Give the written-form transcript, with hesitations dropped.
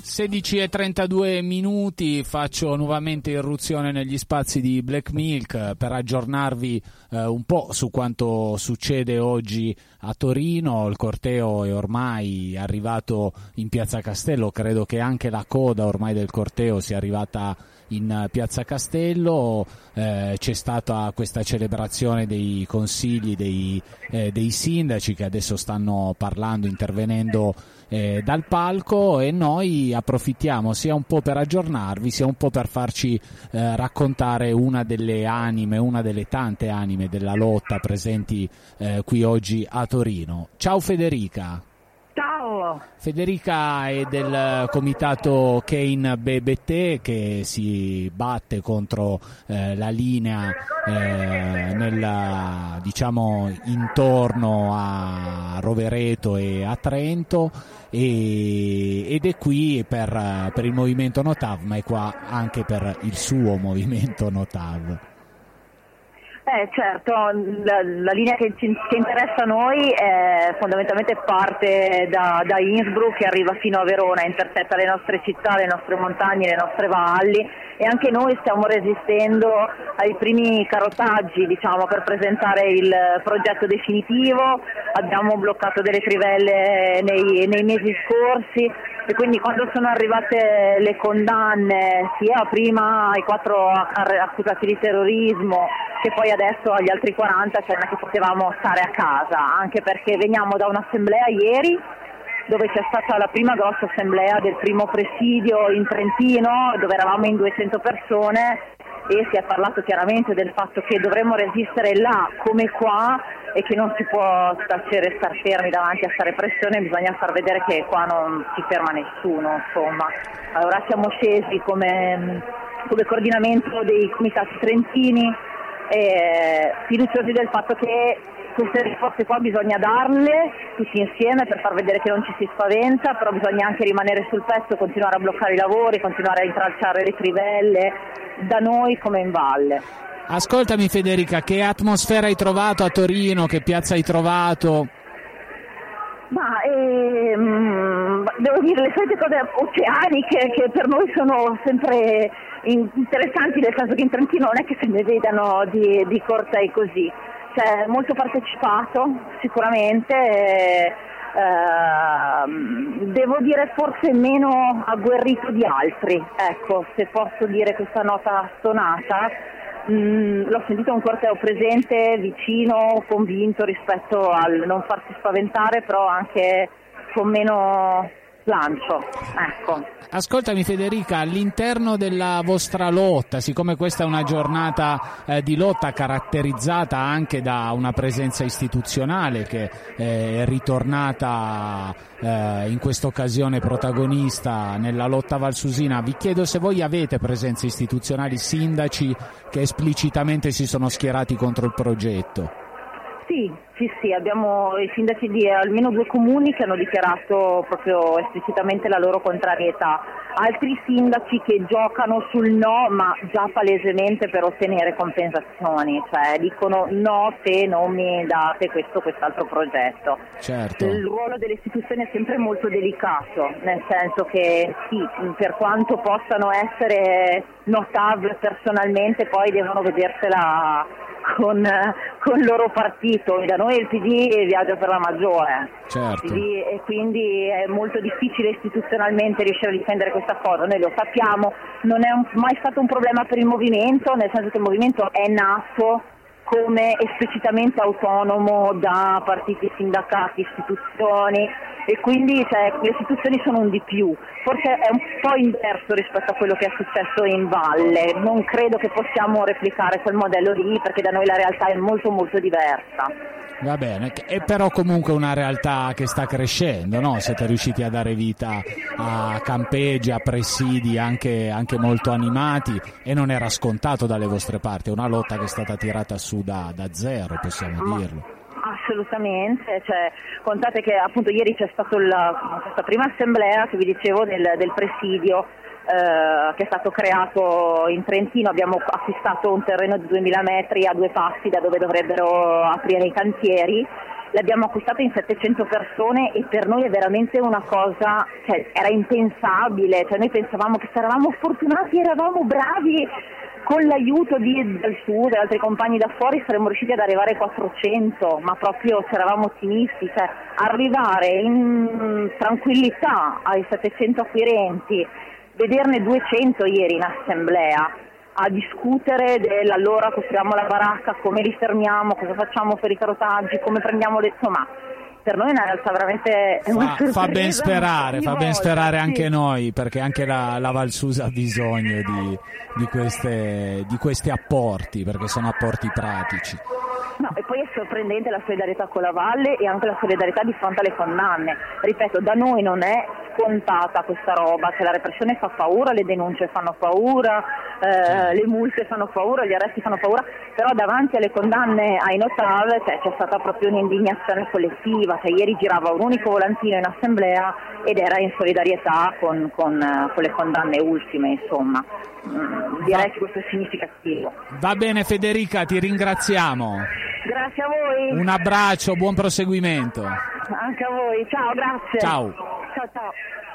16:32 minuti, faccio nuovamente irruzione negli spazi di Black Milk per aggiornarvi un po' su quanto succede oggi a Torino. Il corteo è ormai arrivato in Piazza Castello, credo che anche la coda ormai del corteo sia arrivata in Piazza Castello. C'è stata questa celebrazione dei consigli dei sindaci che adesso stanno parlando, intervenendo dal palco, e noi approfittiamo sia un po' per aggiornarvi, sia un po' per farci raccontare una delle tante anime della lotta presenti qui oggi a Torino. Ciao Federica. Ciao. Federica è del comitato Kein Bebete, che si batte contro la linea intorno a Rovereto e a Trento, ed è qui per il movimento Notav, ma è qua anche per il suo movimento Notav. Certo, la linea che interessa a noi fondamentalmente parte da Innsbruck e arriva fino a Verona, intersetta le nostre città, le nostre montagne, le nostre valli, e anche noi stiamo resistendo ai primi carotaggi, per presentare il progetto definitivo. Abbiamo bloccato delle trivelle nei mesi scorsi, e quindi quando sono arrivate le condanne sia prima ai 4 accusati di terrorismo che poi adesso agli altri 40, non è che potevamo stare a casa, anche perché veniamo da un'assemblea ieri dove c'è stata la prima grossa assemblea del primo presidio in Trentino, dove eravamo in 200 persone, e si è parlato chiaramente del fatto che dovremmo resistere là come qua e che non si può tacere, star fermi davanti a sta repressione, bisogna far vedere che qua non si ferma nessuno, insomma. Allora siamo scesi come coordinamento dei comitati trentini, fiduciosi del fatto che queste risposte qua bisogna darle tutti insieme per far vedere che non ci si spaventa, però bisogna anche rimanere sul pezzo, continuare a bloccare i lavori, continuare a intralciare le trivelle, da noi come in valle. Ascoltami Federica, che atmosfera hai trovato a Torino, che piazza hai trovato? Devo dire le solite cose oceaniche che per noi sono sempre interessanti, nel senso che in Trentino non è che se ne vedano di cortei così. C'è molto partecipato sicuramente, devo dire forse meno agguerrito di altri, ecco, se posso dire questa nota stonata. L'ho sentito un corteo presente, vicino, convinto rispetto al non farsi spaventare, però anche con meno slancio, ecco. Ascoltami Federica, all'interno della vostra lotta, siccome questa è una giornata di lotta caratterizzata anche da una presenza istituzionale che è ritornata in questa occasione protagonista nella lotta valsusina, vi chiedo se voi avete presenze istituzionali, sindaci che esplicitamente si sono schierati contro il progetto. Sì, abbiamo i sindaci di almeno 2 comuni che hanno dichiarato proprio esplicitamente la loro contrarietà, altri sindaci che giocano sul no, ma già palesemente per ottenere compensazioni, cioè dicono no se non mi date questo o quest'altro progetto. Certo. Il ruolo delle istituzioni è sempre molto delicato, nel senso che sì, per quanto possano essere notabili personalmente, poi devono vedersela con il loro partito, e da noi il PD viaggia per la maggiore. Certo. E quindi è molto difficile istituzionalmente riuscire a difendere questa cosa, noi lo sappiamo, non è mai stato un problema per il movimento, nel senso che il movimento è nato come esplicitamente autonomo da partiti, sindacati, istituzioni, e quindi le istituzioni sono un di più. Forse è un po' inverso rispetto a quello che è successo in valle, non credo che possiamo replicare quel modello lì, perché da noi la realtà è molto molto diversa. Va bene, è però comunque una realtà che sta crescendo, no? Siete riusciti a dare vita a campeggi, a presidi anche molto animati, e non era scontato dalle vostre parti, è una lotta che è stata tirata su da zero, possiamo dirlo. Assolutamente, contate che appunto ieri c'è stata questa prima assemblea che vi dicevo del presidio che è stato creato in Trentino. Abbiamo acquistato un terreno di 2000 metri a 2 passi da dove dovrebbero aprire i cantieri, l'abbiamo acquistato in 700 persone e per noi è veramente una cosa, cioè, era impensabile, cioè noi pensavamo che se eravamo fortunati, eravamo bravi, con l'aiuto del Sud e altri compagni da fuori saremmo riusciti ad arrivare ai 400, ma proprio eravamo ottimisti, cioè arrivare in tranquillità ai 700 acquirenti, vederne 200 ieri in assemblea, a discutere allora costruiamo la baracca, come li fermiamo, cosa facciamo per i carotaggi, come prendiamo le... insomma, per noi è una realtà veramente fa ben sperare anche sì. noi, perché anche la Val Susa ha bisogno di questi apporti, perché sono apporti pratici. No, e poi è sorprendente la solidarietà con la Valle e anche la solidarietà di fronte alle condanne. Ripeto, da noi non è scontata questa roba, che la repressione fa paura, le denunce fanno paura, le multe fanno paura, gli arresti fanno paura, però davanti alle condanne ai Notav c'è stata proprio un'indignazione collettiva, cioè ieri girava un unico volantino in assemblea ed era in solidarietà con le condanne ultime, insomma. Direi che questo è significativo. Va bene Federica, ti ringraziamo. Grazie a voi. Un abbraccio, buon proseguimento. Anche a voi, ciao, grazie. Ciao. Ciao.